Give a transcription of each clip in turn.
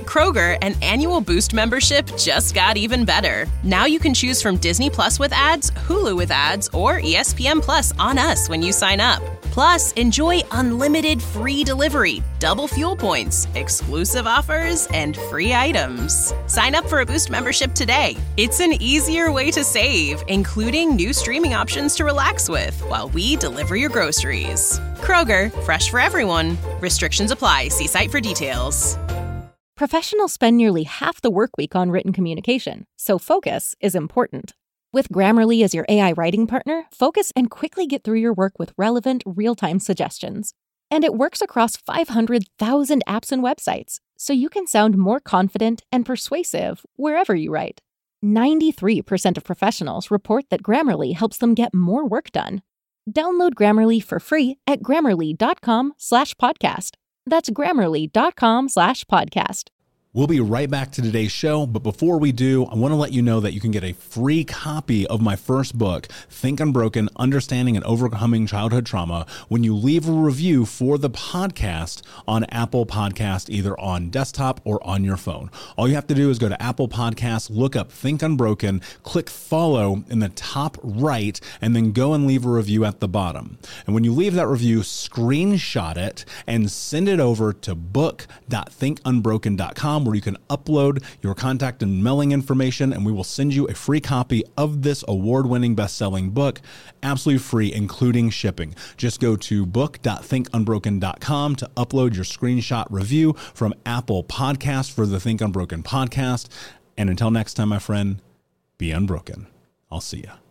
Kroger, an annual Boost membership just got even better. Now you can choose from Disney Plus with ads, Hulu with ads, or ESPN Plus on us when you sign up. Plus, enjoy unlimited free delivery, double fuel points, exclusive offers, and free items. Sign up for a Boost membership today. It's an easier way to save, including new streaming options to relax with while we deliver your groceries. Kroger, fresh for everyone. Restrictions apply. See site for details. Professionals spend nearly half the workweek on written communication, so focus is important. With Grammarly as your AI writing partner, focus and quickly get through your work with relevant, real-time suggestions. And it works across 500,000 apps and websites, so you can sound more confident and persuasive wherever you write. 93% of professionals report that Grammarly helps them get more work done. Download Grammarly for free at grammarly.com/podcast. That's grammarly.com/podcast. We'll be right back to today's show, but before we do, I want to let you know that you can get a free copy of my first book, Think Unbroken: Understanding and Overcoming Childhood Trauma, when you leave a review for the podcast on Apple Podcast, either on desktop or on your phone. All you have to do is go to Apple Podcasts, look up Think Unbroken, click follow in the top right, and then go and leave a review at the bottom. And when you leave that review, screenshot it and send it over to book.thinkunbroken.com, where you can upload your contact and mailing information, and we will send you a free copy of this award-winning best-selling book, absolutely free, including shipping. Just go to book.thinkunbroken.com to upload your screenshot review from Apple Podcasts for the Think Unbroken podcast. And until next time, my friend, be unbroken. I'll see ya.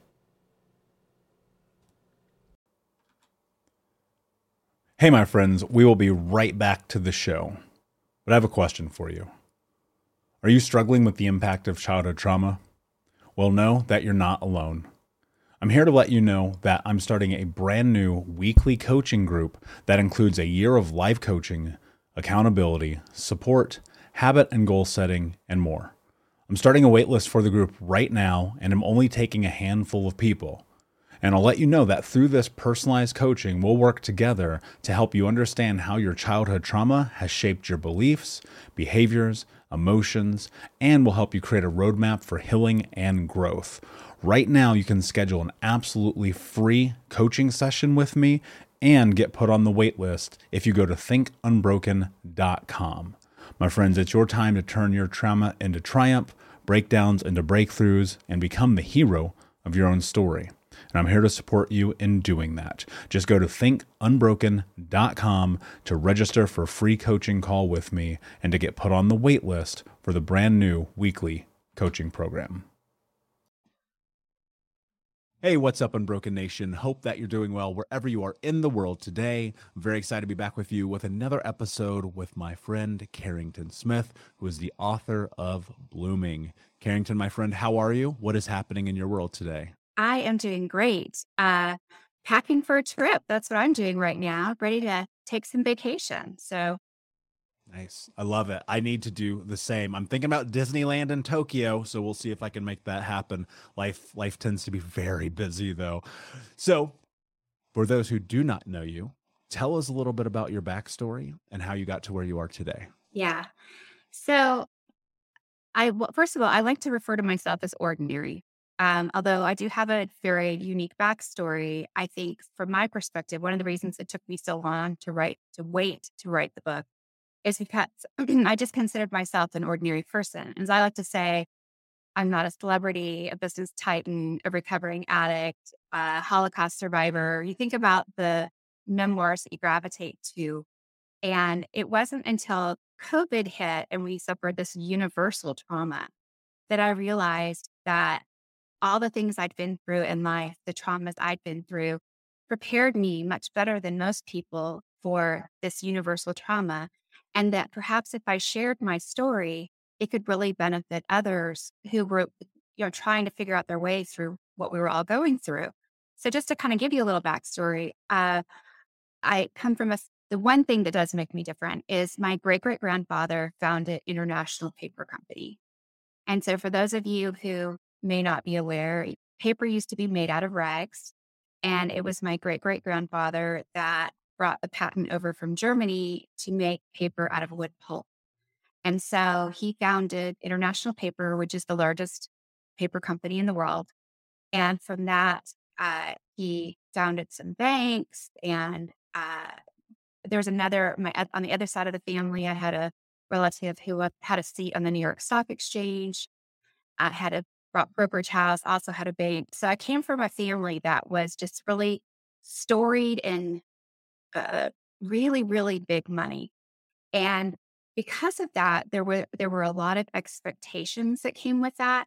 Hey, my friends, we will be right back to the show. But I have a question for you. Are you struggling with the impact of childhood trauma? Well, know that you're not alone. I'm here to let you know that I'm starting a brand new weekly coaching group that includes a year of live coaching, accountability, support, habit and goal setting, and more. I'm starting a waitlist for the group right now, and I'm only taking a handful of people. And I'll let you know that through this personalized coaching, we'll work together to help you understand how your childhood trauma has shaped your beliefs, behaviors, emotions, and will help you create a roadmap for healing and growth. Right now, you can schedule an absolutely free coaching session with me and get put on the wait list if you go to thinkunbroken.com. My friends, it's your time to turn your trauma into triumph, breakdowns into breakthroughs, and become the hero of your own story. And I'm here to support you in doing that. Just go to thinkunbroken.com to register for a free coaching call with me and to get put on the wait list for the brand new weekly coaching program. Hey, what's up, Unbroken Nation? Hope that you're doing well wherever you are in the world today. I'm very excited to be back with you with another episode with my friend Carrington Smith, who is the author of Blooming. Carrington, my friend, how are you? What is happening in your world today? I am doing great. Packing for a trip. That's what I'm doing right now. Ready to take some vacation. So nice. I love it. I need to do the same. I'm thinking about Disneyland in Tokyo, so we'll see if I can make that happen. Life tends to be very busy, though. So for those who do not know you, tell us a little bit about your backstory and how you got to where you are today. yeah. So first of all, I like to refer to myself as ordinary. Although I do have a very unique backstory, I think from my perspective, one of the reasons it took me so long to wait to write the book is because I just considered myself an ordinary person. As I like to say, I'm not a celebrity, a business titan, a recovering addict, a Holocaust survivor. You think about the memoirs that you gravitate to. And it wasn't until COVID hit and we suffered this universal trauma that I realized that all the things I'd been through in life, the traumas I'd been through, prepared me much better than most people for this universal trauma. And that perhaps if I shared my story, it could really benefit others who were, trying to figure out their way through what we were all going through. So just to kind of give you a little backstory, I come from the one thing that does make me different is my great-great-grandfather founded International Paper Company. And so for those of you who may not be aware, paper used to be made out of rags. And it was my great-great-grandfather that brought the patent over from Germany to make paper out of wood pulp. And so he founded International Paper, which is the largest paper company in the world. And from that, he founded some banks. And there's another, on the other side of the family, I had a relative who had a seat on the New York Stock Exchange. I had a brokerage house, also had a bank. So I came from a family that was just really storied in really, really big money. And because of that, there were a lot of expectations that came with that.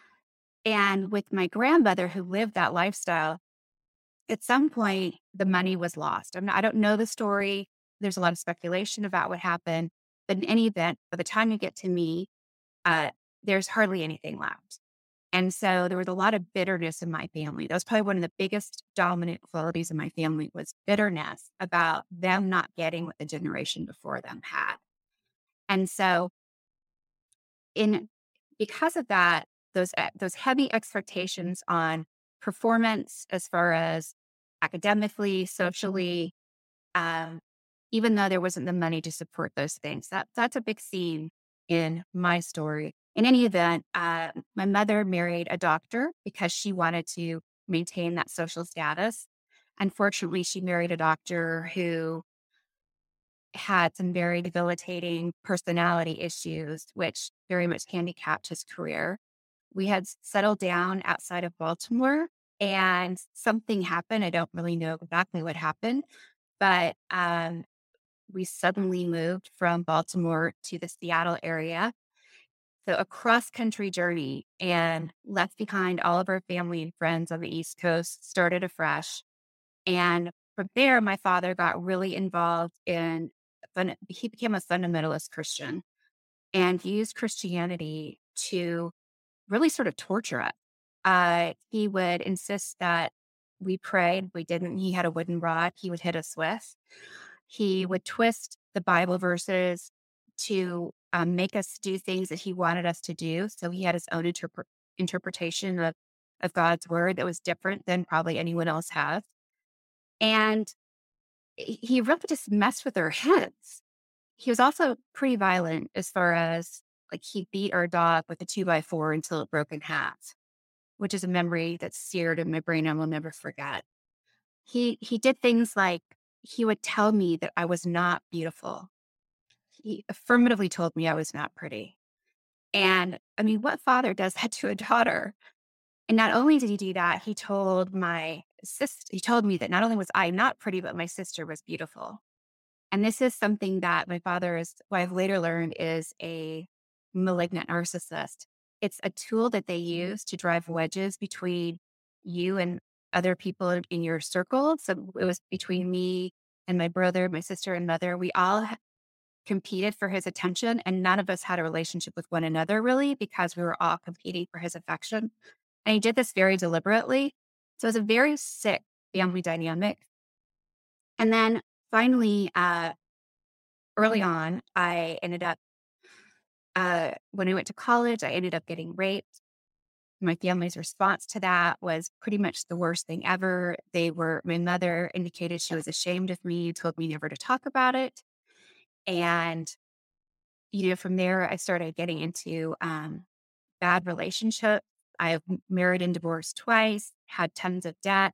And with my grandmother who lived that lifestyle, at some point the money was lost. I don't know the story. There's a lot of speculation about what happened. But in any event, by the time you get to me, there's hardly anything left. And so there was a lot of bitterness in my family. That was probably one of the biggest dominant qualities in my family was bitterness about them not getting what the generation before them had. And so in because of that, those heavy expectations on performance as far as academically, socially, um, even though there wasn't the money to support those things, that's a big theme in my story. In any event, my mother married a doctor because she wanted to maintain that social status. Unfortunately, she married a doctor who had some very debilitating personality issues, which very much handicapped his career. We had settled down outside of Baltimore and something happened. I don't really know exactly what happened, but we suddenly moved from Baltimore to the Seattle area. So a cross country journey and left behind all of our family and friends on the East Coast, started afresh. And from there, my father got really involved he became a fundamentalist Christian and used Christianity to really sort of torture us. He would insist that we prayed. We didn't. He had a wooden rod he would hit us with. He would twist the Bible verses to make us do things that he wanted us to do. So he had his own interpretation of God's word that was different than probably anyone else has. And he really just messed with our heads. He was also pretty violent as far as like he beat our dog with a 2x4 until it broke in half, which is a memory that's seared in my brain I will never forget. He did things like he would tell me that I was not beautiful. He affirmatively told me I was not pretty. And I mean, what father does that to a daughter? And not only did he do that, he told my sister, he told me that not only was I not pretty, but my sister was beautiful. And this is something that my father is, what I've later learned is a malignant narcissist. It's a tool that they use to drive wedges between you and other people in your circle. So it was between me and my brother, my sister and mother. We all competed for his attention and none of us had a relationship with one another really because we were all competing for his affection. And he did this very deliberately. So it was a very sick family dynamic. And then finally, early on, I ended up, when I went to college, I ended up getting raped. My family's response to that was pretty much the worst thing ever. My mother indicated she was ashamed of me, told me never to talk about it. And, from there, I started getting into bad relationships. I've married and divorced twice, had tons of debt.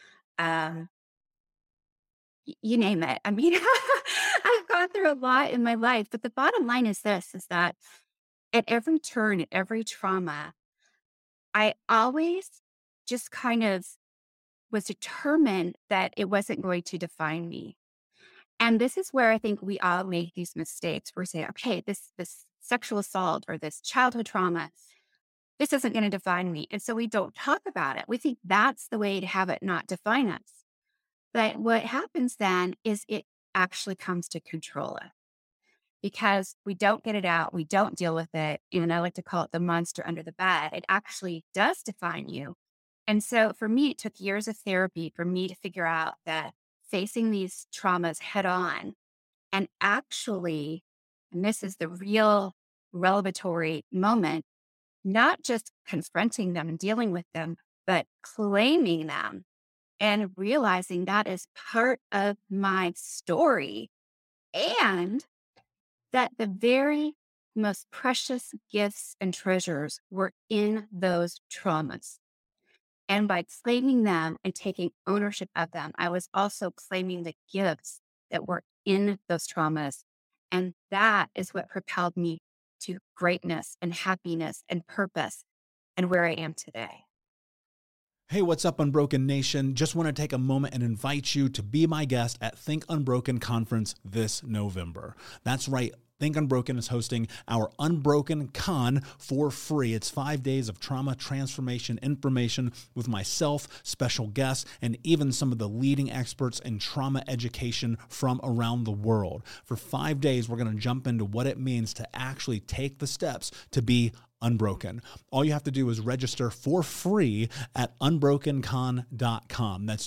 You name it. I mean, I've gone through a lot in my life, but the bottom line is this, is that at every turn, at every trauma, I always just kind of was determined that it wasn't going to define me. And this is where I think we all make these mistakes. We're saying, okay, this sexual assault or this childhood trauma, this isn't going to define me. And so we don't talk about it. We think that's the way to have it not define us. But what happens then is it actually comes to control us because we don't get it out. We don't deal with it. And I like to call it the monster under the bed. It actually does define you. And so for me, it took years of therapy for me to figure out that facing these traumas head on and actually, and this is the real revelatory moment, not just confronting them and dealing with them, but claiming them and realizing that is part of my story and that the very most precious gifts and treasures were in those traumas. And by claiming them and taking ownership of them, I was also claiming the gifts that were in those traumas. And that is what propelled me to greatness and happiness and purpose and where I am today. Hey, what's up, Unbroken Nation? Just want to take a moment and invite you to be my guest at Think Unbroken Conference this November. That's right. Think Unbroken is hosting our Unbroken Con for free. It's 5 days of trauma transformation information with myself, special guests, and even some of the leading experts in trauma education from around the world. For 5 days, we're going to jump into what it means to actually take the steps to be unbroken. All you have to do is register for free at unbrokencon.com. That's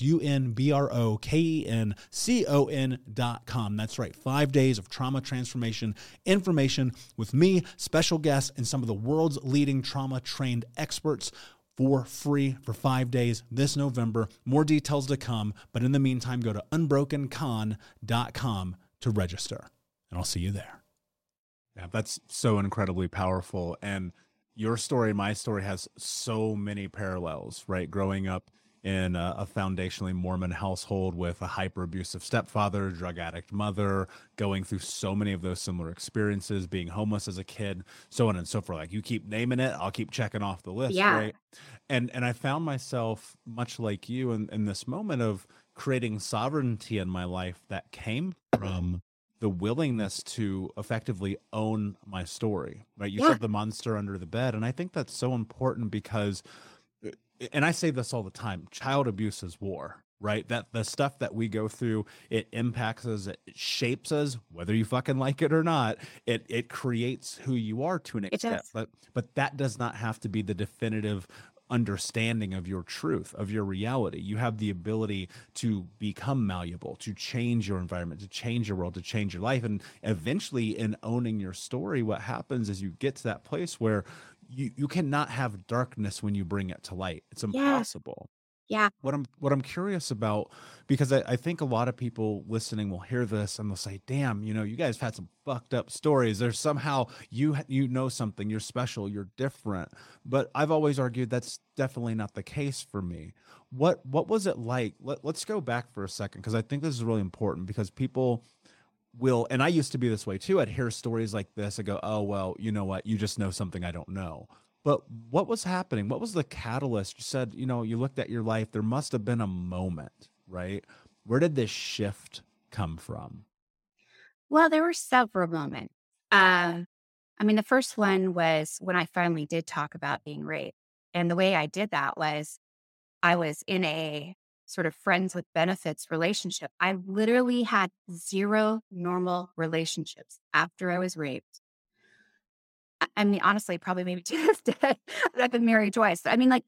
unbrokencon.com. That's right. 5 days of trauma transformation information with me, special guests, and some of the world's leading trauma trained experts for free for 5 days this November. More details to come. But in the meantime, go to unbrokencon.com to register, and I'll see you there. Yeah, that's so incredibly powerful. And your story, my story, has so many parallels, right? Growing up in a foundationally Mormon household with a hyper-abusive stepfather, drug addict mother, going through so many of those similar experiences, being homeless as a kid, so on and so forth. Like, you keep naming it, I'll keep checking off the list, right? And I found myself, much like you, in this moment of creating sovereignty in my life that came from the willingness to effectively own my story, right? You said the monster under the bed. And I think that's so important because, and I say this all the time, child abuse is war, right? That the stuff that we go through, it impacts us, it shapes us, whether you fucking like it or not. It creates who you are to an extent, but that does not have to be the definitive understanding of your truth, of your reality. You have the ability to become malleable, to change your environment, to change your world, to change your life. And eventually, in owning your story, what happens is you get to that place where you cannot have darkness when you bring it to light. It's impossible. Yeah. What I'm curious about, because I think a lot of people listening will hear this and they'll say, damn, you guys have had some fucked up stories. There's somehow you know something, you're special, you're different. But I've always argued that's definitely not the case for me. What was it like? Let's go back for a second, because I think this is really important, because people will, and I used to be this way too, I'd hear stories like this, I go, oh, well, you know what? You just know something I don't know. But what was happening? What was the catalyst? You said, you looked at your life. There must have been a moment, right? Where did this shift come from? Well, there were several moments. The first one was when I finally did talk about being raped. And the way I did that was I was in a sort of friends with benefits relationship. I literally had 0 normal relationships after I was raped. Honestly, probably maybe to this day. I've been married twice. I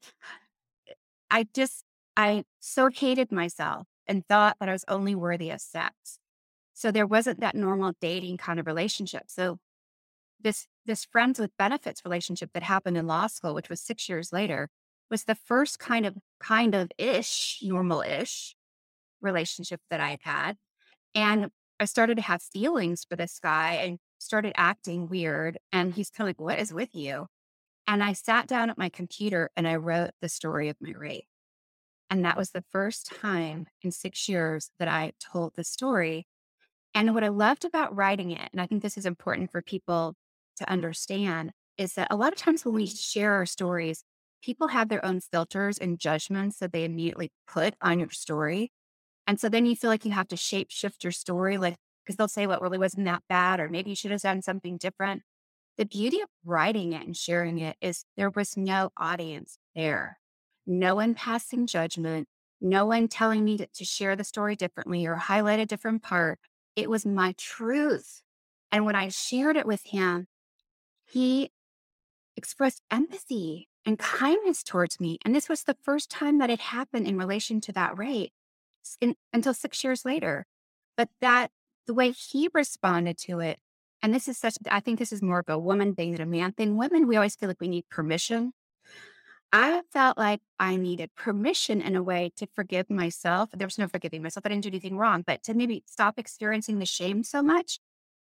so hated myself and thought that I was only worthy of sex. So there wasn't that normal dating kind of relationship. So this friends with benefits relationship that happened in law school, which was 6 years later, was the first kind of normal-ish relationship that I had had. And I started to have feelings for this guy and started acting weird. And he's kind of like, what is with you? And I sat down at my computer and I wrote the story of my rape. And that was the first time in 6 years that I told the story. And what I loved about writing it, and I think this is important for people to understand, is that a lot of times when we share our stories, people have their own filters and judgments that they immediately put on your story. And so then you feel like you have to shape shift your story, because they'll say what really wasn't that bad, or maybe you should have done something different. The beauty of writing it and sharing it is there was no audience there, no one passing judgment, no one telling me to share the story differently or highlight a different part. It was my truth. And when I shared it with him, he expressed empathy and kindness towards me. And this was the first time that it happened in relation to that rape until 6 years later. But the way he responded to it, and I think this is more of a woman thing than a man thing. Women, we always feel like we need permission. I felt like I needed permission in a way to forgive myself. There was no forgiving myself. I didn't do anything wrong, but to maybe stop experiencing the shame so much.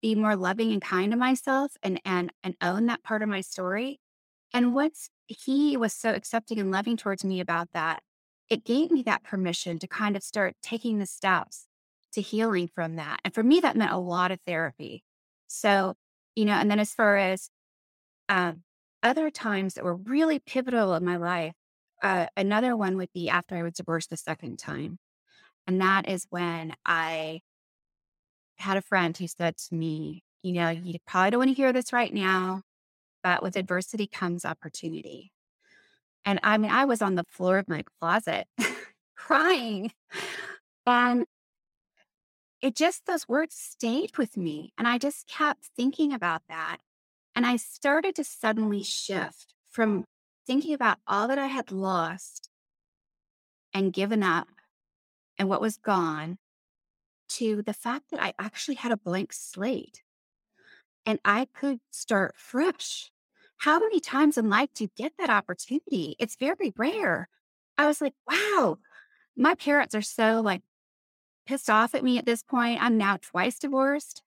be more loving and kind to myself and own that part of my story. And once he was so accepting and loving towards me about that, it gave me that permission to kind of start taking the steps to healing from that. And for me, that meant a lot of therapy. So, and then as far as um, other times that were really pivotal in my life, another one would be after I was divorced the second time. And that is when I had a friend who said to me, you probably don't want to hear this right now, but with adversity comes opportunity. And I mean, I was on the floor of my closet crying. And those words stayed with me. And I just kept thinking about that. And I started to suddenly shift from thinking about all that I had lost and given up and what was gone to the fact that I actually had a blank slate and I could start fresh. How many times in life do you get that opportunity? It's very rare. I was like, wow, my parents are so like pissed off at me at this point. I'm now twice divorced.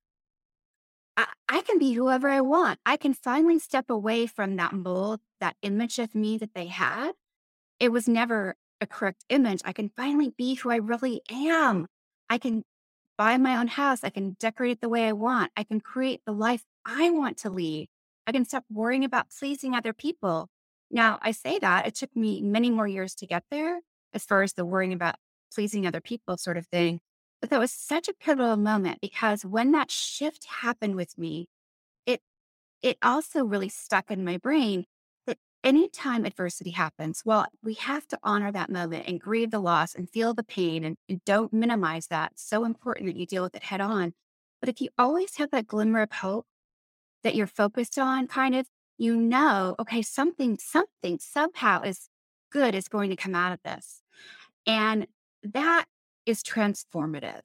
I can be whoever I want. I can finally step away from that mold, that image of me that they had. It was never a correct image. I can finally be who I really am. I can buy my own house. I can decorate it the way I want. I can create the life I want to lead. I can stop worrying about pleasing other people. Now, I say that it took me many more years to get there as far as the worrying about pleasing other people sort of thing. But that was such a pivotal moment because when that shift happened with me, it it also really stuck in my brain that anytime adversity happens, well, we have to honor that moment and grieve the loss and feel the pain and don't minimize that. It's so important that you deal with it head on. But if you always have that glimmer of hope that you're focused on, kind of, okay, something somehow is good is going to come out of this. And that is transformative.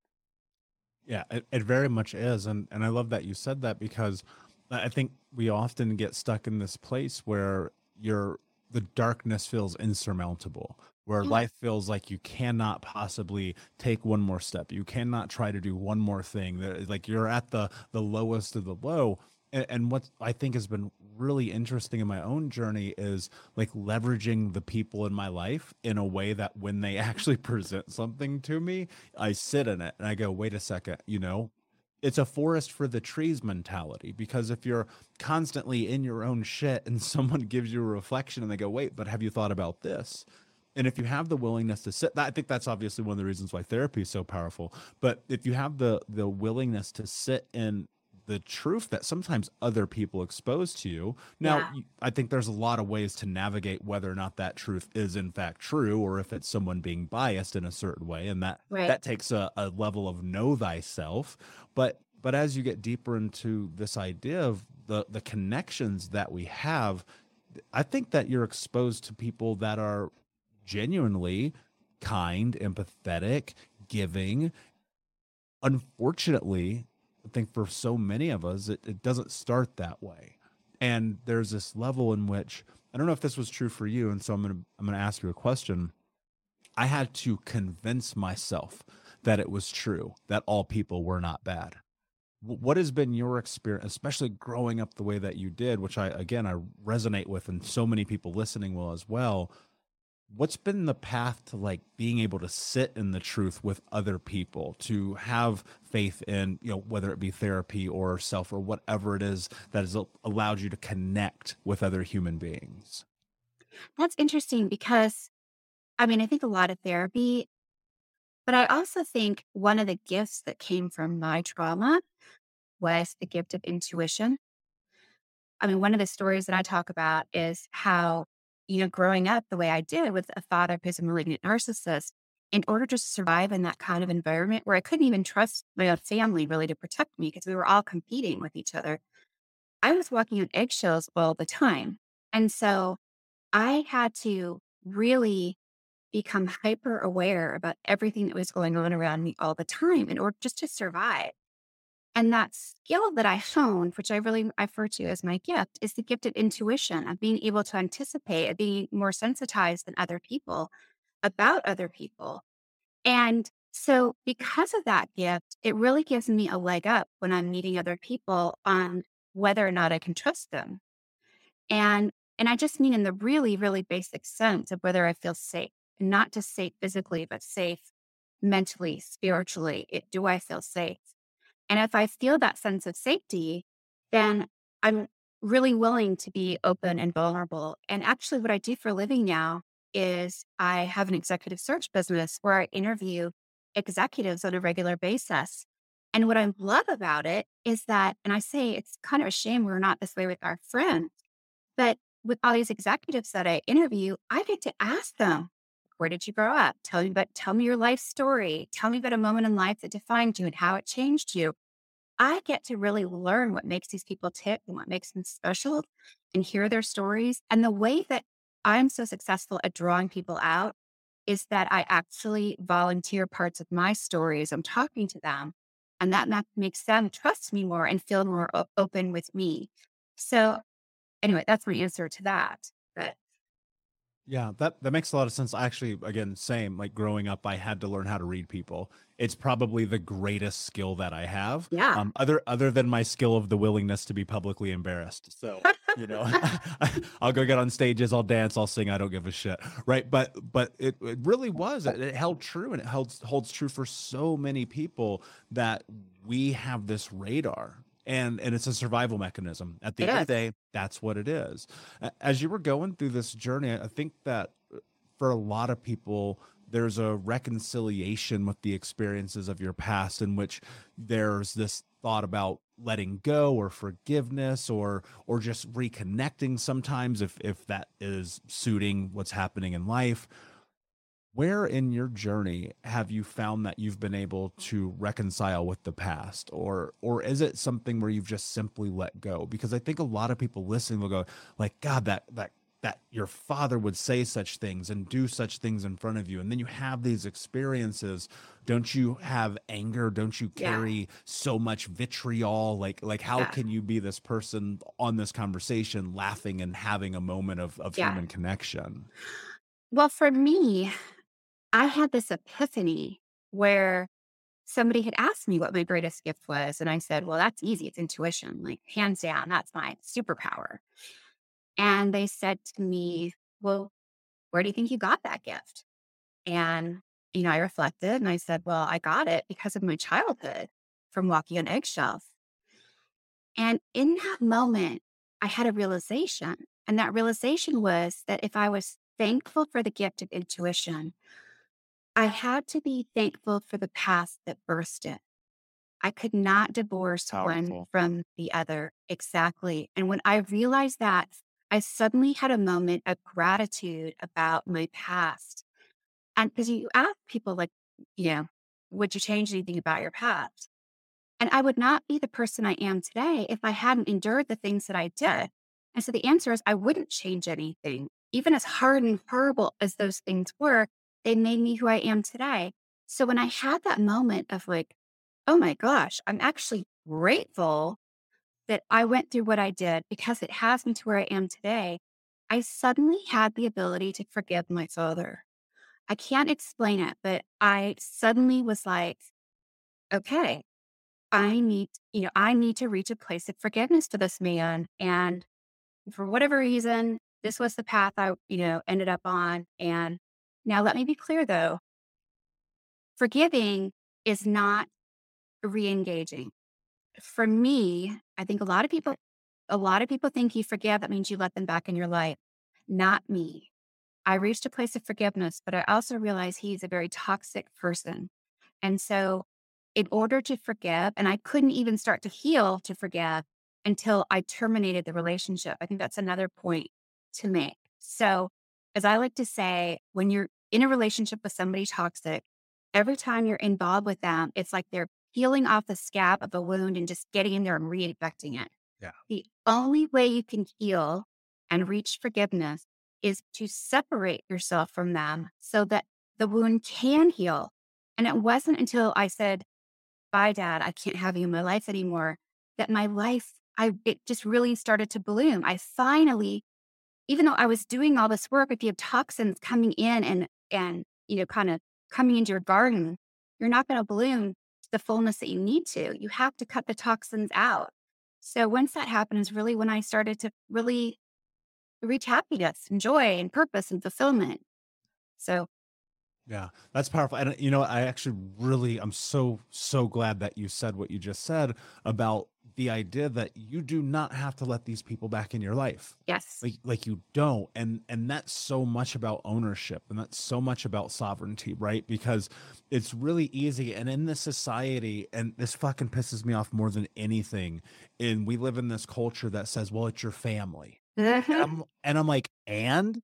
Yeah, it very much is. And I love that you said that because I think we often get stuck in this place where the darkness feels insurmountable, where Yeah. life feels like you cannot possibly take one more step. You cannot try to do one more thing. Like you're at the lowest of the low. And what I think has been really interesting in my own journey is like leveraging the people in my life in a way that when they actually present something to me, I sit in it and I go, wait a second, it's a forest for the trees mentality. Because if you're constantly in your own shit and someone gives you a reflection and they go, wait, but have you thought about this? And if you have the willingness to sit, I think that's obviously one of the reasons why therapy is so powerful. But if you have the willingness to sit in the truth that sometimes other people expose to you. Now, Yeah. I think there's a lot of ways to navigate whether or not that truth is in fact true, or if it's someone being biased in a certain way, and Right. that takes a level of know thyself. But as you get deeper into this idea of the connections that we have, I think that you're exposed to people that are genuinely kind, empathetic, giving. Unfortunately, I think for so many of us, it doesn't start that way. And there's this level in which I don't know if this was true for you, and so I'm gonna ask you a question. I had to convince myself that it was true, that all people were not bad. What has been your experience, especially growing up the way that you did, which I resonate with, and so many people listening will as well. What's been the path to like being able to sit in the truth with other people, to have faith in, whether it be therapy or self or whatever it is that has allowed you to connect with other human beings? That's interesting because I mean, I think a lot of therapy, but I also think one of the gifts that came from my trauma was the gift of intuition. I mean, one of the stories that I talk about is how, growing up the way I did with a father who's a malignant narcissist, in order to survive in that kind of environment where I couldn't even trust my own family really to protect me because we were all competing with each other, I was walking on eggshells all the time. And so I had to really become hyper aware about everything that was going on around me all the time in order just to survive. And that skill that I honed, which I refer to as my gift, is the gift of intuition, of being able to anticipate, of being more sensitized than other people about other people. And So because of that gift, it really gives me a leg up when I'm meeting other people on whether or not I can trust them. And I just mean in the really, really basic sense of whether I feel safe, and not just safe physically, but safe mentally, spiritually. Do I feel safe? And if I feel that sense of safety, then I'm really willing to be open and vulnerable. And actually, what I do for a living now is I have an executive search business where I interview executives on a regular basis. And what I love about it is that, and I say it's kind of a shame we're not this way with our friends, but with all these executives that I interview, I get to ask them, where did you grow up? Tell me your life story. Tell me about a moment in life that defined you and how it changed you. I get to really learn what makes these people tick and what makes them special and hear their stories. And the way that I'm so successful at drawing people out is that I actually volunteer parts of my story as I'm talking to them. And that makes them trust me more and feel more open with me. So anyway, that's my answer to that. But Yeah, that makes a lot of sense. Actually, again, same. Like growing up, I had to learn how to read people. It's probably the greatest skill that I have. yeah, Other than my skill of the willingness to be publicly embarrassed. So, I'll go get on stages, I'll dance, I'll sing, I don't give a shit. Right. But it really was. It held true, and it holds true for so many people that we have this radar. And it's a survival mechanism. At the it end is. of the day, that's what it is. As you were going through this journey, I think that for a lot of people, there's a reconciliation with the experiences of your past, in which there's this thought about letting go or forgiveness, or just reconnecting sometimes, if that is suiting what's happening in life. Where in your journey have you found that you've been able to reconcile with the past, or is it something where you've just simply let go? Because I think a lot of people listening will go like, God, that your father would say such things and do such things in front of you, and then you have these experiences. Don't you have anger? Don't you Yeah. carry so much vitriol? Like how Yeah. can you be this person on this conversation laughing and having a moment of Yeah. human connection? Well, for me, I had this epiphany where somebody had asked me what my greatest gift was. And I said, well, that's easy. It's intuition, like hands down. That's my superpower. And they said to me, well, where do you think you got that gift? And, I reflected and I said, well, I got it because of my childhood from walking on eggshells. And in that moment, I had a realization. And that realization was that if I was thankful for the gift of intuition, I had to be thankful for the past that birthed it. I could not divorce one Powerful. from the other. Exactly. And when I realized that, I suddenly had a moment of gratitude about my past. And because you ask people, like, you know, would you change anything about your past? And I would not be the person I am today if I hadn't endured the things that I did. And so the answer is I wouldn't change anything. Even as hard and horrible as those things were, they made me who I am today. So when I had that moment of like, oh my gosh, I'm actually grateful that I went through what I did because it has me to where I am today, I suddenly had the ability to forgive my father. I can't explain it, but I suddenly was like, okay, I need to reach a place of forgiveness for this man. And for whatever reason, this was the path I, ended up on. And now let me be clear though, forgiving is not re-engaging. For me, I think a lot of people think you forgive, that means you let them back in your life. Not me. I reached a place of forgiveness, but I also realized he's a very toxic person. And so, in order to forgive, and I couldn't even start to heal to forgive until I terminated the relationship. I think that's another point to make. So, as I like to say, when you're in a relationship with somebody toxic, every time you're involved with them, it's like they're peeling off the scab of a wound and just getting in there and reinfecting it. Yeah. The only way you can heal and reach forgiveness is to separate yourself from them so that the wound can heal. And it wasn't until I said, bye, Dad, I can't have you in my life anymore, that my life, it just really started to bloom. I finally, even though I was doing all this work, if you have toxins coming in and kind of coming into your garden, you're not going to bloom to the fullness that you need to. You have to cut the toxins out. So once that happened is really when I started to really reach happiness and joy and purpose and fulfillment. So Yeah, that's powerful. And I actually I'm so glad that you said what you just said about the idea that you do not have to let these people back in your life. yes, Like you don't. And that's so much about ownership, and that's so much about sovereignty, right? Because it's really easy. And in this society, and this fucking pisses me off more than anything, and we live in this culture that says, well, it's your family. And I'm like, and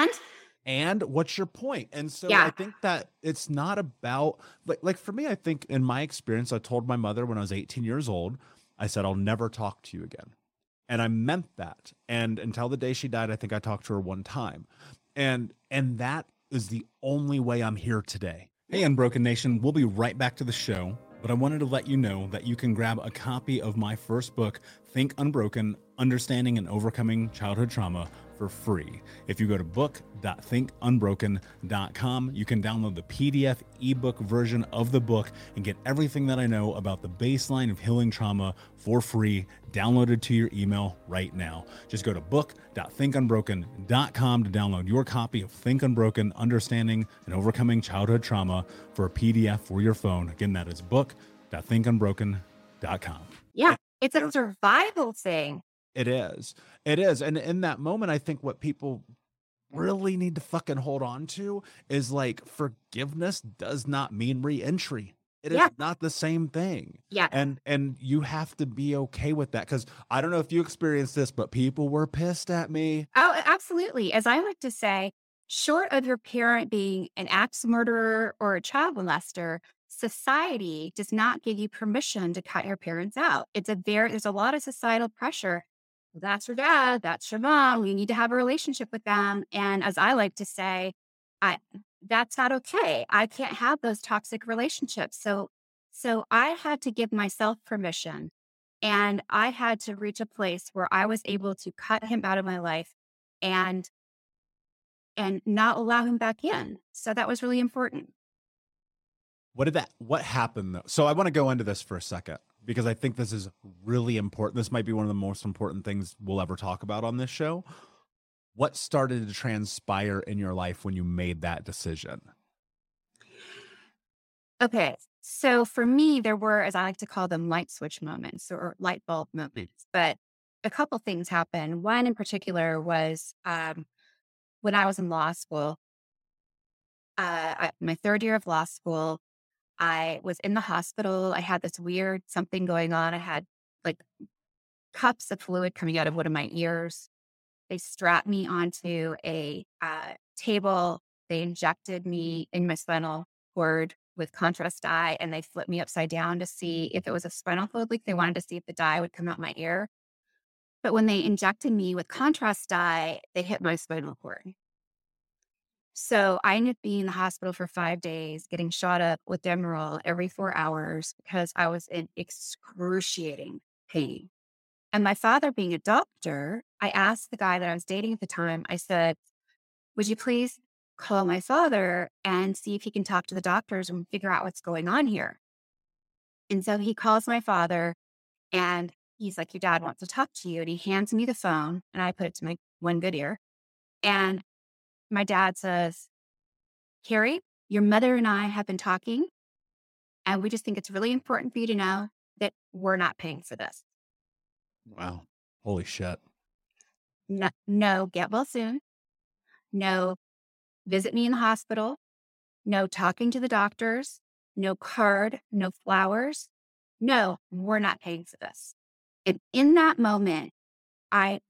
what's your point? And so I yeah, think that it's not about like for me, I think in my experience, I told my mother when I was 18 years old, I said, I'll never talk to you again. And I meant that. And until the day she died, I think I talked to her one time. And that is the only way I'm here today. Hey, Unbroken Nation, we'll be right back to the show, but I wanted to let you know that you can grab a copy of my first book, Think Unbroken, Understanding and Overcoming Childhood Trauma, for free. If you go to book.thinkunbroken.com, you can download the PDF ebook version of the book and get everything that I know about the baseline of healing trauma for free, downloaded to your email right now. Just go to book.thinkunbroken.com to download your copy of Think Unbroken, Understanding and Overcoming Childhood Trauma for a PDF for your phone. Again, that is book.thinkunbroken.com. yeah. It's a survival thing. It is. It is. And in that moment, I think what people really need to fucking hold on to is like forgiveness does not mean re-entry. It is not the same thing. Yeah. And you have to be okay with that. Cause I don't know if you experienced this, but people were pissed at me. Oh, absolutely. As I like to say, short of your parent being an axe murderer or a child molester, society does not give you permission to cut your parents out. There's a lot of societal pressure. That's your dad, that's your mom. You need to have a relationship with them. And as I like to say, that's not okay. I can't have those toxic relationships. So I had to give myself permission, and I had to reach a place where I was able to cut him out of my life and not allow him back in. So that was really important. What happened though? So I want to go into this for a second because I think this is really important. This might be one of the most important things we'll ever talk about on this show. What started to transpire in your life when you made that decision? Okay. So for me, there were, as I like to call them, light switch moments or light bulb moments. But a couple things happened. One in particular was when I was in law school, my third year of law school, I was in the hospital. I had this weird something going on. I had like cups of fluid coming out of one of my ears. They strapped me onto a table. They injected me in my spinal cord with contrast dye, and they flipped me upside down to see if it was a spinal fluid leak. They wanted to see if the dye would come out my ear. But when they injected me with contrast dye, they hit my spinal cord. So I ended up being in the hospital for 5 days, getting shot up with Demerol every 4 hours because I was in excruciating pain. And my father being a doctor, I asked the guy that I was dating at the time, I said, would you please call my father and see if he can talk to the doctors and figure out what's going on here? And so he calls my father and he's like, your dad wants to talk to you. And he hands me the phone and I put it to my one good ear. And my dad says, Carrie, your mother and I have been talking, and we just think it's really important for you to know that we're not paying for this. Wow. Holy shit. No, get well soon. No, visit me in the hospital. No, talking to the doctors. No card, no flowers. No, we're not paying for this. And in that moment, I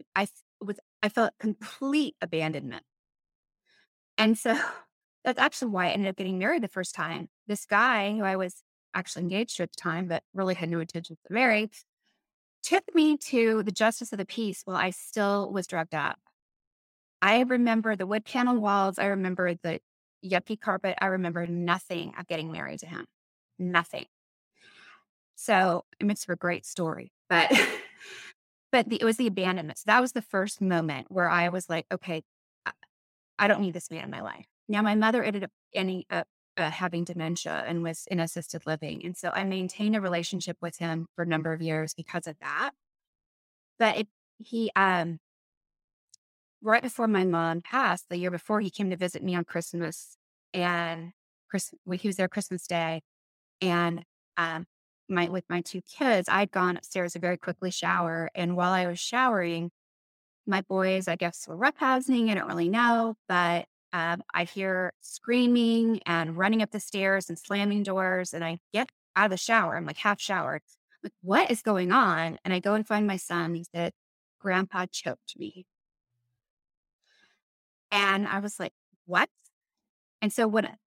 felt complete abandonment. And so that's actually why I ended up getting married the first time. This guy who I was actually engaged to at the time, but really had no intention to marry, took me to the justice of the peace while I still was drugged up. I remember the wood panel walls. I remember the yuppie carpet. I remember nothing of getting married to him. Nothing. So it's a great story, but it was the abandonment. So that was the first moment where I was like, okay, I don't need this man in my life. Now, my mother ended up ending up having dementia and was in assisted living. And so I maintained a relationship with him for a number of years because of that. But he, right before my mom passed, the year before, he came to visit me on Christmas, and he was there Christmas Day, and with my two kids, I'd gone upstairs to very quickly shower, and while I was showering, my boys, I guess, were roughhousing. I don't really know, but I hear screaming and running up the stairs and slamming doors, and I get out of the shower. I'm like half showered. Like, what is going on? And I go and find my son. He said, "Grandpa choked me." And I was like, what? And so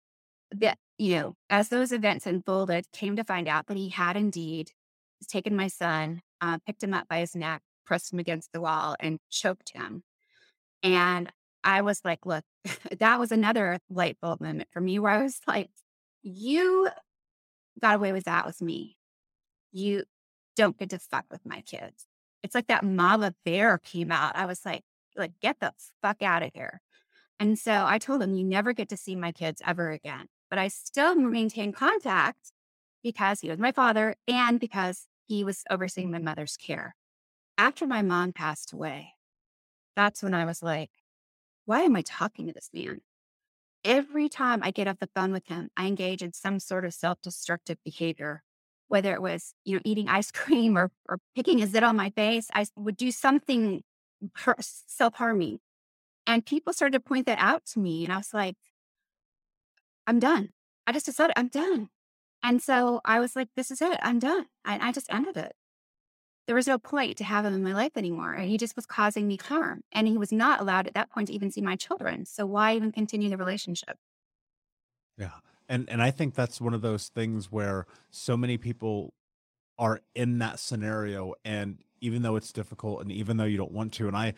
as those events unfolded, came to find out that he had indeed taken my son, picked him up by his neck, pressed him against the wall, and choked him. And I was like, look, that was another light bulb moment for me where I was like, you got away with that with me. You don't get to fuck with my kids. It's like that mama bear came out. I was like, get the fuck out of here. And so I told him, you never get to see my kids ever again. But I still maintain contact because he was my father and because he was overseeing my mother's care. After my mom passed away, that's when I was like, why am I talking to this man? Every time I get off the phone with him, I engage in some sort of self-destructive behavior, whether it was, eating ice cream or picking a zit on my face. I would do something self-harming. And people started to point that out to me. And I was like, I'm done. I just decided I'm done. And so I was like, this is it. I'm done. I just ended it. There was no point to have him in my life anymore. And he just was causing me harm. And he was not allowed at that point to even see my children. So why even continue the relationship? Yeah. And I think that's one of those things where so many people are in that scenario. And even though it's difficult and even though you don't want to, and I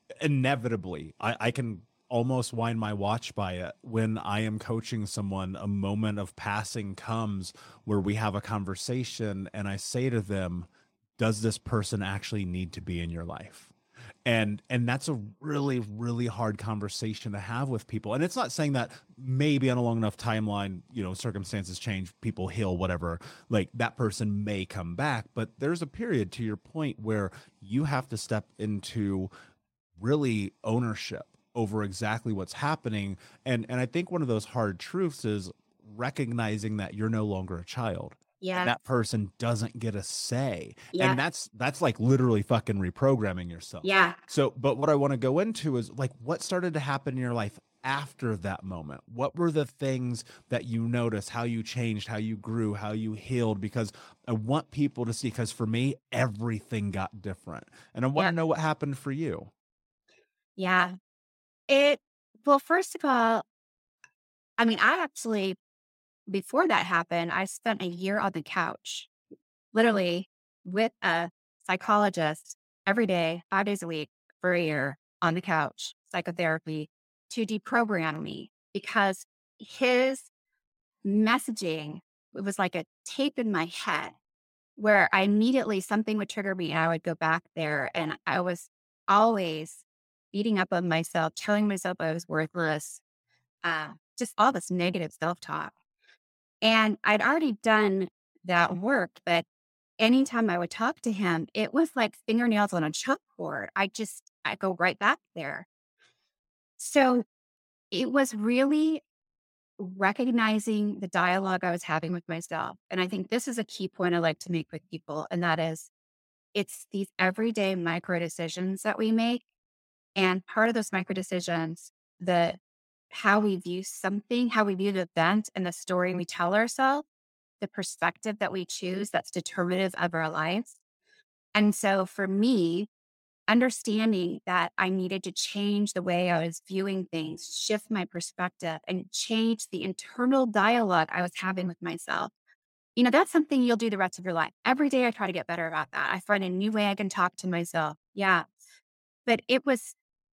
can almost wind my watch by it when I am coaching someone, a moment of passing comes where we have a conversation and I say to them, does this person actually need to be in your life? And that's a really, really hard conversation to have with people. And it's not saying that maybe on a long enough timeline, circumstances change, people heal, whatever, like that person may come back. But there's a period, to your point, where you have to step into really ownership over exactly what's happening. And I think one of those hard truths is recognizing that you're no longer a child. Yeah. And that person doesn't get a say. Yeah. And that's like literally fucking reprogramming yourself. Yeah. So, but what I want to go into is like, what started to happen in your life after that moment? What were the things that you noticed, how you changed, how you grew, how you healed? Because I want people to see, because for me, everything got different. And I want to know what happened for you. Yeah. Well, first of all, I mean, I actually, before that happened, I spent a year on the couch, literally with a psychologist every day, 5 days a week for a year on the couch, psychotherapy, to deprogram me because his messaging, it was like a tape in my head where I immediately, something would trigger me and I would go back there. And I was always beating up on myself, telling myself I was worthless, just all this negative self-talk. And I'd already done that work, but anytime I would talk to him, it was like fingernails on a chalkboard. I go right back there. So it was really recognizing the dialogue I was having with myself. And I think this is a key point I like to make with people. And that is, it's these everyday micro decisions that we make. And part of those micro decisions, how we view something, how we view the event and the story we tell ourselves, the perspective that we choose, that's determinative of our lives. And so for me, understanding that I needed to change the way I was viewing things, shift my perspective, and change the internal dialogue I was having with myself. That's something you'll do the rest of your life. Every day I try to get better about that. I find a new way I can talk to myself. Yeah. But it was,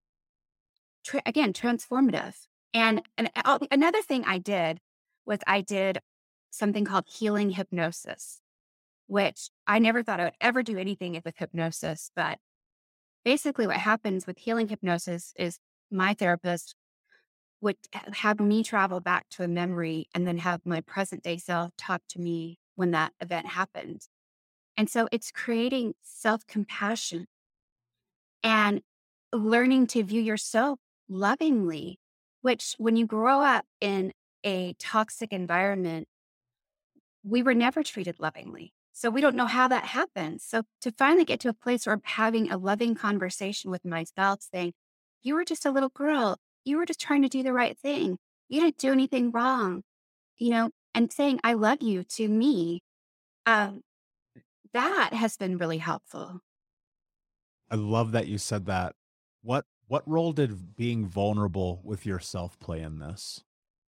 again, transformative. And another thing I did was I did something called healing hypnosis, which I never thought I would ever do anything with hypnosis. But basically what happens with healing hypnosis is my therapist would have me travel back to a memory and then have my present day self talk to me when that event happened. And so it's creating self compassion and learning to view yourself lovingly, which when you grow up in a toxic environment, we were never treated lovingly. So we don't know how that happens. So to finally get to a place where I'm having a loving conversation with myself saying, you were just a little girl. You were just trying to do the right thing. You didn't do anything wrong, and saying, I love you to me, um, that has been really helpful. I love that you said that. What role did being vulnerable with yourself play in this?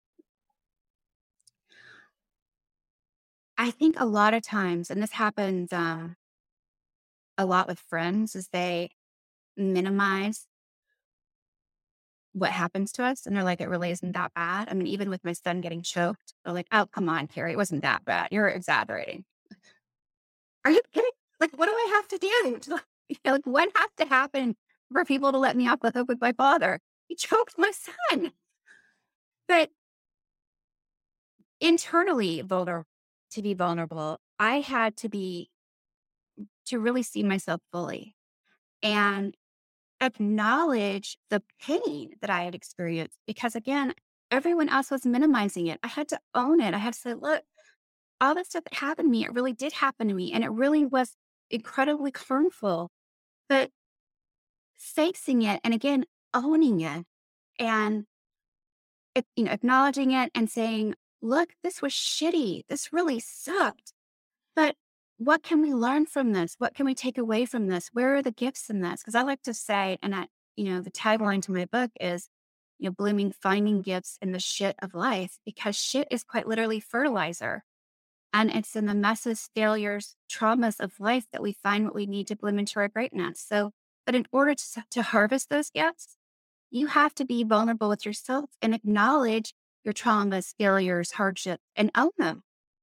I think a lot of times, and this happens a lot with friends, is they minimize what happens to us. And they're like, it really isn't that bad. I mean, even with my son getting choked, they're like, oh, come on, Carrie, it wasn't that bad. You're exaggerating. Are you kidding? Like, what do I have to do? Like, what has to happen for people to let me off the hook with my father? He choked my son. But internally, to be vulnerable, I had to really see myself fully and acknowledge the pain that I had experienced. Because again, everyone else was minimizing it. I had to own it. I had to say, look, all the stuff that happened to me, it really did happen to me. And it really was incredibly harmful. But facing it and again, owning it and acknowledging it and saying, look, this was shitty. This really sucked. But what can we learn from this? What can we take away from this? Where are the gifts in this? Because I like to say, and the tagline to my book is, blooming, finding gifts in the shit of life, because shit is quite literally fertilizer. And it's in the messes, failures, traumas of life that we find what we need to bloom into our greatness. So, but in order to harvest those gifts, you have to be vulnerable with yourself and acknowledge your traumas, failures, hardships, and own them.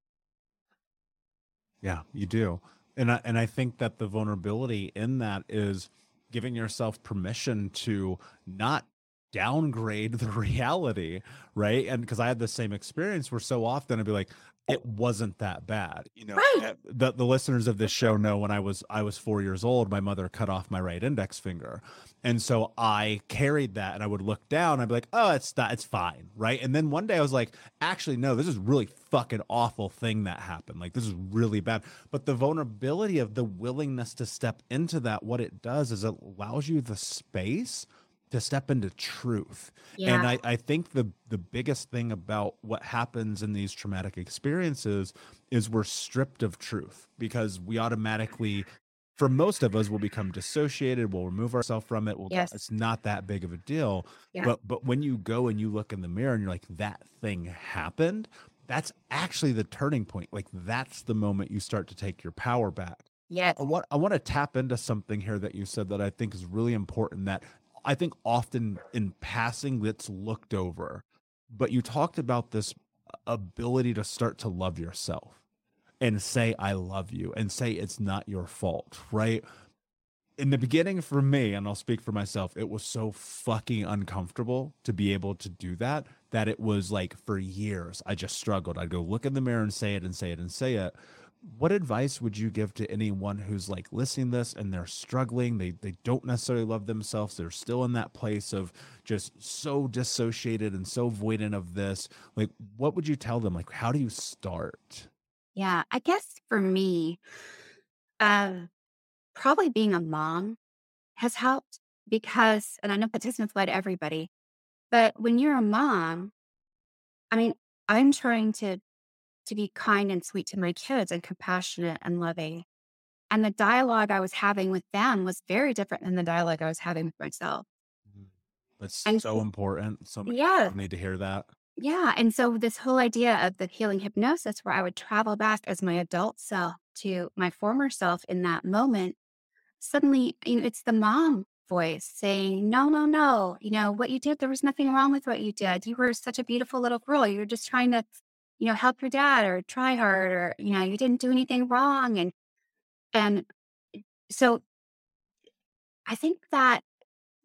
Yeah, you do. And I think that the vulnerability in that is giving yourself permission to not downgrade the reality, right? And because I had the same experience where so often I'd be like, it wasn't that bad. Right. The listeners of this show know when I was 4 years old, my mother cut off my right index finger. And so I carried that and I would look down, I'd be like, oh, it's fine, right? And then one day I was like, actually, no, this is really fucking awful thing that happened. Like, this is really bad. But the vulnerability of the willingness to step into that, what it does is it allows you the space to step into truth. Yeah. And I think the biggest thing about what happens in these traumatic experiences is we're stripped of truth, because we automatically, for most of us, will become dissociated. We'll remove ourselves from it. Yes. It's not that big of a deal. Yeah. But when you go and you look in the mirror and you're like, that thing happened, that's actually the turning point. Like, that's the moment you start to take your power back. Yeah. I want to tap into something here that you said that I think is really important, that I think often in passing gets looked over. But you talked about this ability to start to love yourself and say, I love you, and say it's not your fault, right? In the beginning for me, and I'll speak for myself, it was so fucking uncomfortable to be able to do that it was like, for years, I just struggled. I'd go look in the mirror and say it and say it and say it. What advice would you give to anyone who's like listening to this and they're struggling? They don't necessarily love themselves. They're still in that place of just so dissociated and so voidant of this. Like, what would you tell them? Like, how do you start? Yeah. I guess for me, probably being a mom has helped, because, and I know that doesn't apply to everybody, but when you're a mom, I mean, I'm trying to be kind and sweet to my kids and compassionate and loving. And the dialogue I was having with them was very different than the dialogue I was having with myself. That's And so important. So many yeah, people need to hear that. yeah. And so this whole idea of the healing hypnosis, where I would travel back as my adult self to my former self in that moment, suddenly, it's the mom voice saying, no, no, no, what you did, there was nothing wrong with what you did. You were such a beautiful little girl. You were just trying to, help your dad or try hard, or, you didn't do anything wrong. And so I think that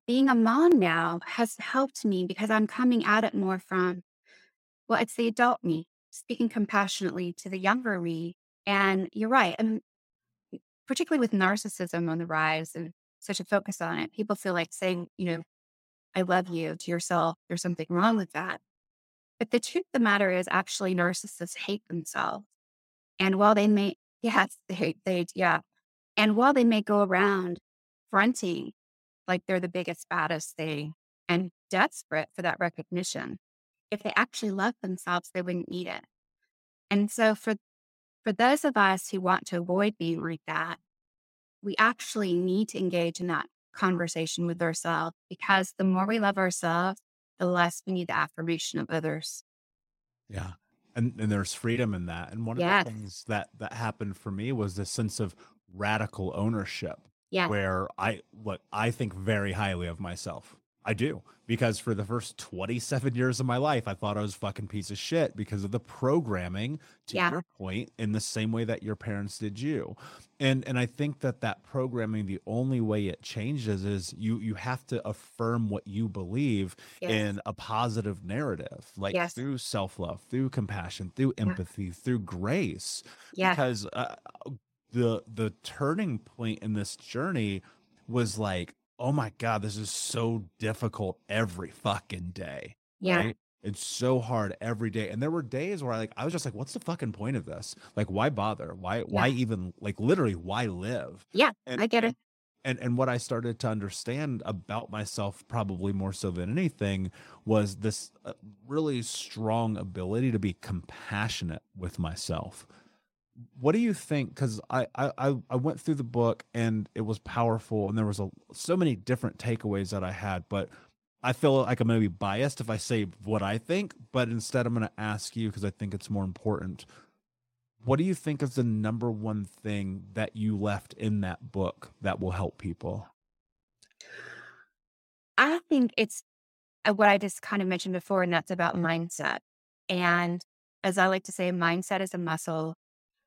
being a mom now has helped me because I'm coming at it more from, well, it's the adult me speaking compassionately to the younger me. And you're right. And particularly with narcissism on the rise and such a focus on it, people feel like saying, I love you to yourself, there's something wrong with that. But the truth of the matter is actually narcissists hate themselves. And while they may, yes, yeah. And while they may go around fronting like they're the biggest, baddest thing and desperate for that recognition, if they actually love themselves, they wouldn't need it. And so for those of us who want to avoid being like that, we actually need to engage in that conversation with ourselves, because the more we love ourselves, the less we need the affirmation of others. Yeah. And there's freedom in that. And one of Yes. the things that happened for me was this sense of radical ownership, Yes. where I think very highly of myself. I do, because for the first 27 years of my life, I thought I was a fucking piece of shit because of the programming, to Yeah. your point, in the same way that your parents did you. And I think that programming, the only way it changes is you have to affirm what you believe Yes. in a positive narrative, like Yes. through self-love, through compassion, through Yeah. empathy, through grace. Yes. Because the turning point in this journey was like, oh my God, this is so difficult every fucking day. Yeah. Right? It's so hard every day. And there were days where I was just like, what's the fucking point of this? Like, why bother? Why even, like, literally, why live? Yeah. And I get it. and what I started to understand about myself, probably more so than anything, was this really strong ability to be compassionate with myself. What do you think? Because I went through the book and it was powerful, and there was so many different takeaways that I had, but I feel like I'm going to be biased if I say what I think, but instead I'm going to ask you because I think it's more important. What do you think is the number one thing that you left in that book that will help people? I think it's what I just kind of mentioned before, and that's about mindset. And as I like to say, mindset is a muscle.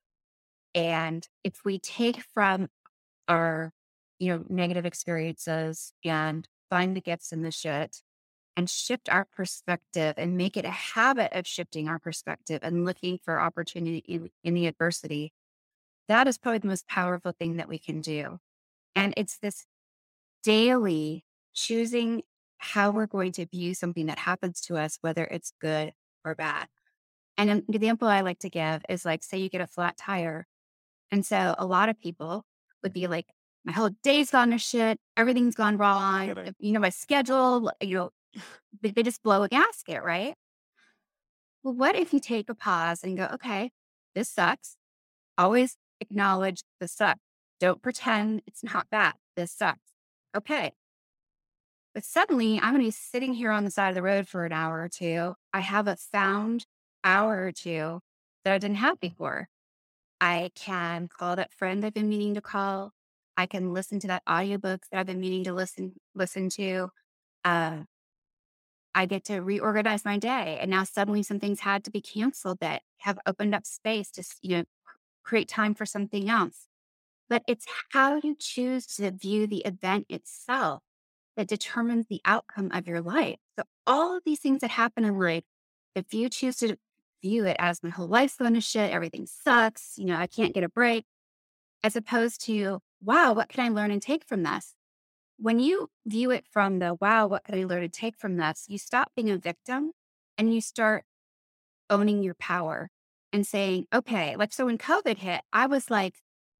And if we take from our, negative experiences and find the gifts in the shit and shift our perspective and make it a habit of shifting our perspective and looking for opportunity in the adversity, that is probably the most powerful thing that we can do. And it's this daily choosing how we're going to view something that happens to us, whether it's good or bad. And an example I like to give is like, say you get a flat tire. And so a lot of people would be like, my whole day's gone to shit. Everything's gone wrong. Kidding. My schedule, they just blow a gasket, right? Well, what if you take a pause and go, okay, this sucks. Always acknowledge this sucks. Don't pretend it's not bad. This sucks. Okay. But suddenly I'm going to be sitting here on the side of the road for an hour or two. I have a found hour or two that I didn't have before. I can call that friend I've been meaning to call. I can listen to that audiobook that I've been meaning to listen to. Uh, I get to reorganize my day. And now suddenly some things had to be canceled that have opened up space to, create time for something else. But it's how you choose to view the event itself that determines the outcome of your life. So all of these things that happen in life, if you choose to view it as my whole life's going to shit, everything sucks, I can't get a break, as opposed to, wow, what can I learn and take from this? When you view it from the, wow, what can I learn and take from this? You stop being a victim and you start owning your power and saying, okay, like, so when COVID hit, I was like,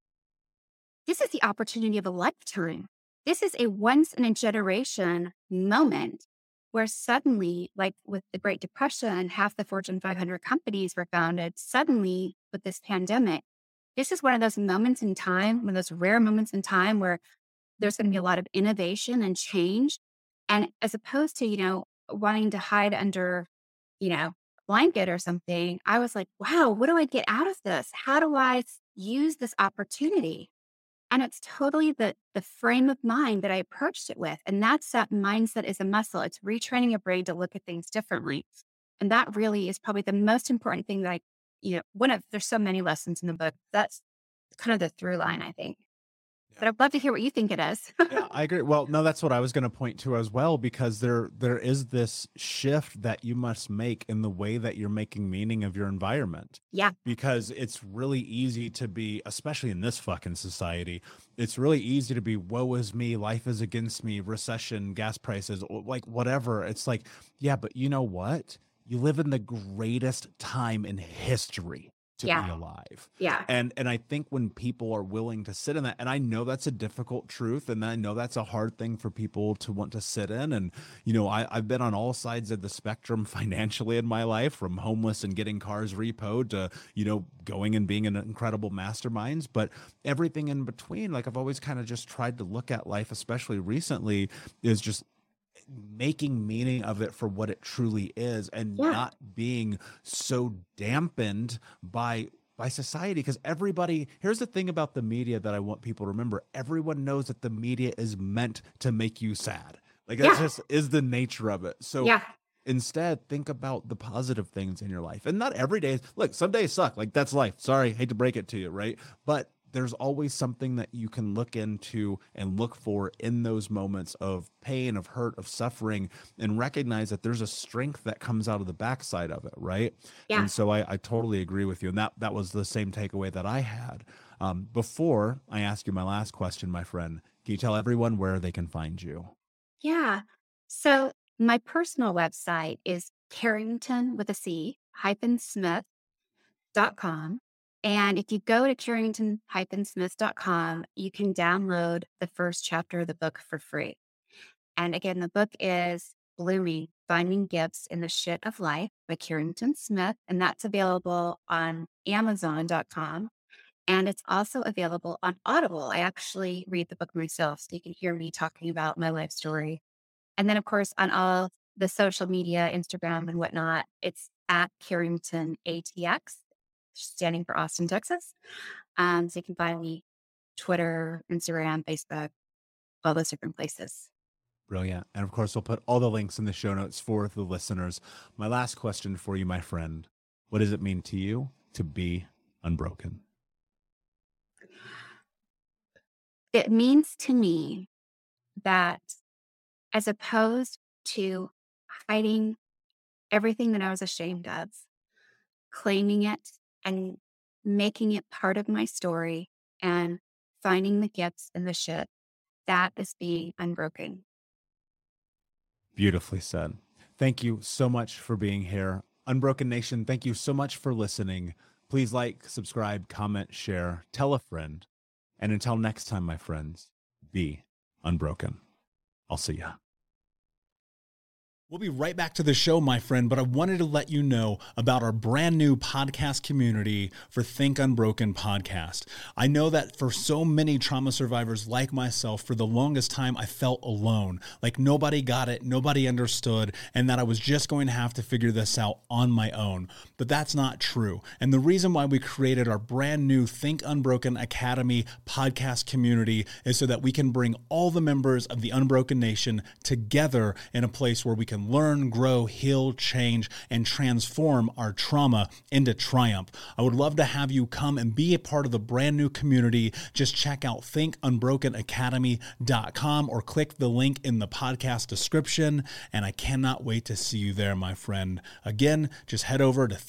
this is the opportunity of a lifetime. This is a once in a generation moment where suddenly, like with the Great Depression, half the Fortune 500 companies were founded. Suddenly, with this pandemic, this is one of those moments in time, one of those rare moments in time where there's going to be a lot of innovation and change. And as opposed to, wanting to hide under, a blanket or something, I was like, wow, what do I get out of this? How do I use this opportunity? And it's totally the frame of mind that I approached it with. And that's that mindset is a muscle. It's retraining your brain to look at things differently. And that really is probably the most important thing that there's so many lessons in the book. That's kind of the through line, I think. but I'd love to hear what you think it is. Yeah, I agree. Well, no, that's what I was going to point to as well, because there is this shift that you must make in the way that you're making meaning of your environment. Yeah. Because it's really easy to be, especially in this fucking society, it's really easy to be, woe is me, life is against me, recession, gas prices, like whatever. It's like, yeah, but you know what? You live in the greatest time in history to be alive. Yeah. And I think when people are willing to sit in that, and I know that's a difficult truth, and I know that's a hard thing for people to want to sit in. And, you know, I've been on all sides of the spectrum financially in my life, from homeless and getting cars repoed to, you know, going and being in incredible masterminds, but everything in between. Like, I've always kind of just tried to look at life, especially recently, is just making meaning of it for what it truly is, and not being so dampened by society. Because everybody, here's the thing about the media that I want people to remember: everyone knows that the media is meant to make you sad. Like, that just is the nature of it. So instead, think about the positive things in your life. And not every day, look, some days suck, like, that's life, sorry, hate to break it to you, right? But there's always something that you can look into and look for in those moments of pain, of hurt, of suffering, and recognize that there's a strength that comes out of the backside of it, right? Yeah. And so I totally agree with you. And that was the same takeaway that I had. Before I ask you my last question, my friend, can you tell everyone where they can find you? Yeah. So my personal website is Carrington with a C -Smith.com. And if you go to Carrington-Smith.com, you can download the first chapter of the book for free. And again, the book is Blooming: Finding Gifts in the Shit of Life by Carrington Smith. And that's available on Amazon.com. And it's also available on Audible. I actually read the book myself, so you can hear me talking about my life story. And then, of course, on all the social media, Instagram and whatnot, it's at Carrington ATX, standing for Austin, Texas. So you can find me Twitter, Instagram, Facebook, all those different places. Brilliant. And of course, we'll put all the links in the show notes for the listeners. My last question for you, my friend: what does it mean to you to be unbroken? It means to me that, as opposed to hiding everything that I was ashamed of, claiming it and making it part of my story and finding the gifts in the shit, that is being unbroken. Beautifully said. Thank you so much for being here. Unbroken Nation, thank you so much for listening. Please like, subscribe, comment, share, tell a friend. And until next time, my friends, be unbroken. I'll see ya. We'll be right back to the show, my friend, but I wanted to let you know about our brand new podcast community for Think Unbroken podcast. I know that for so many trauma survivors like myself, for the longest time, I felt alone, like nobody got it, nobody understood, and that I was just going to have to figure this out on my own. But that's not true. And the reason why we created our brand new Think Unbroken Academy podcast community is so that we can bring all the members of the Unbroken Nation together in a place where we can learn, grow, heal, change, and transform our trauma into triumph. I would love to have you come and be a part of the brand new community. Just check out thinkunbrokenacademy.com or click the link in the podcast description, and I cannot wait to see you there, my friend. Again, just head over to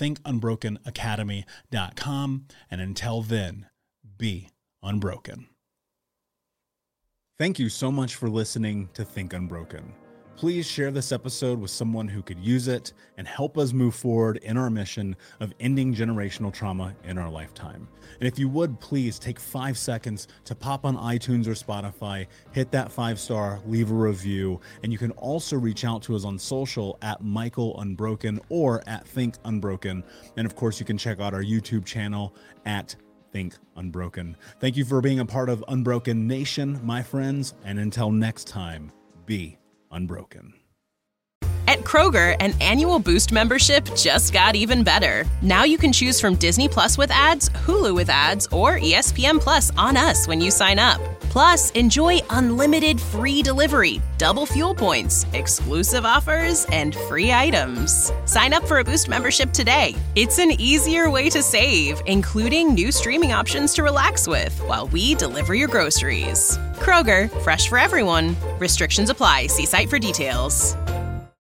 thinkunbrokenacademy.com, and until then, be unbroken. Thank you so much for listening to Think Unbroken. Please share this episode with someone who could use it and help us move forward in our mission of ending generational trauma in our lifetime. And if you would, please take 5 seconds to pop on iTunes or Spotify, hit that 5-star, leave a review, and you can also reach out to us on social at Michael Unbroken or at Think Unbroken. And of course, you can check out our YouTube channel at Think Unbroken. Thank you for being a part of Unbroken Nation, my friends, and until next time, be unbroken. At At Kroger, an annual Boost membership just got even better. Now you can choose from Disney Plus with ads, Hulu with ads, or ESPN Plus on us when you sign up. Plus, enjoy unlimited free delivery, double fuel points, exclusive offers, and free items. Sign up for a Boost membership today. It's an easier way to save, including new streaming options to relax with while we deliver your groceries. Kroger, fresh for everyone. Restrictions apply. See site for details.